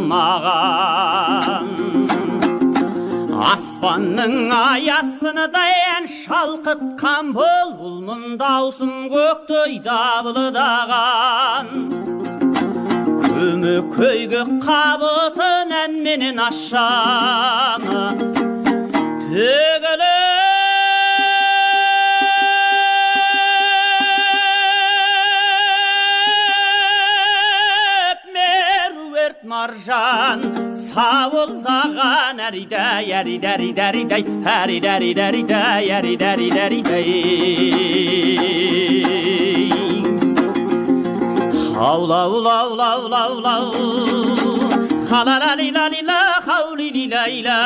шабылмаған. Аспанның аясыныдай ән шалқытқан бұлбұл даусын көктей дабылдаған. Көмекейге қабысын әнменен ашаны төгіліп меруерт маржан сауылдаған әридай, әридай, әридай, әридай, әридай, әридай, әридай. Хау-лау-лау-лау-лау-лау, ха-ла-ла-ли-ла-ли-ла, хау-ли-ли-ла-ли-ла.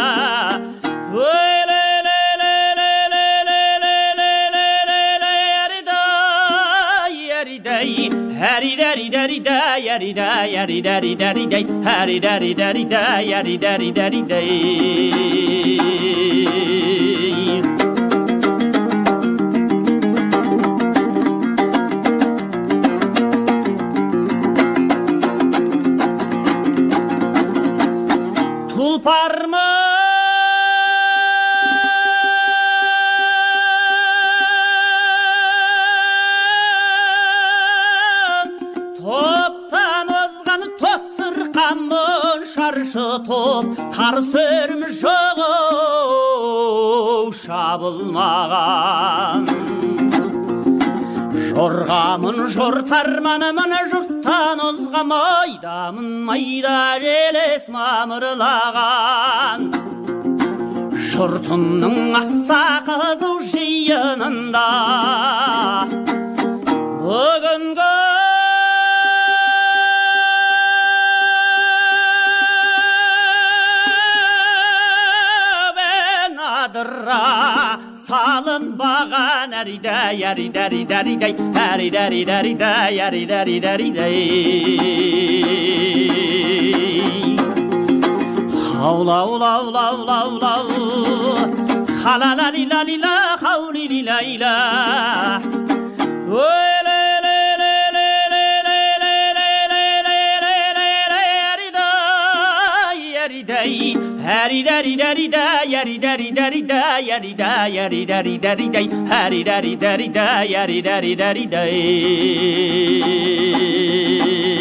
Тұлпармын топтан озған тосырқамын шаршы топ, қарсы өрім жоқ шабылмаған. Жорғамын жортарманымын жұрттан озғам айдамын майда желес мамырлаған. Жұртымның аса қызу жиынында бүгінгі бен адыра салынбаған әридай, әридай, әридай, әридай, әридай, әридай, әридай. Хау-лау-лау-лау-лау-лау, ха-ла-ла-ли-ла-ли-ла, хау-ли-ли-ла-ли-ла. Hari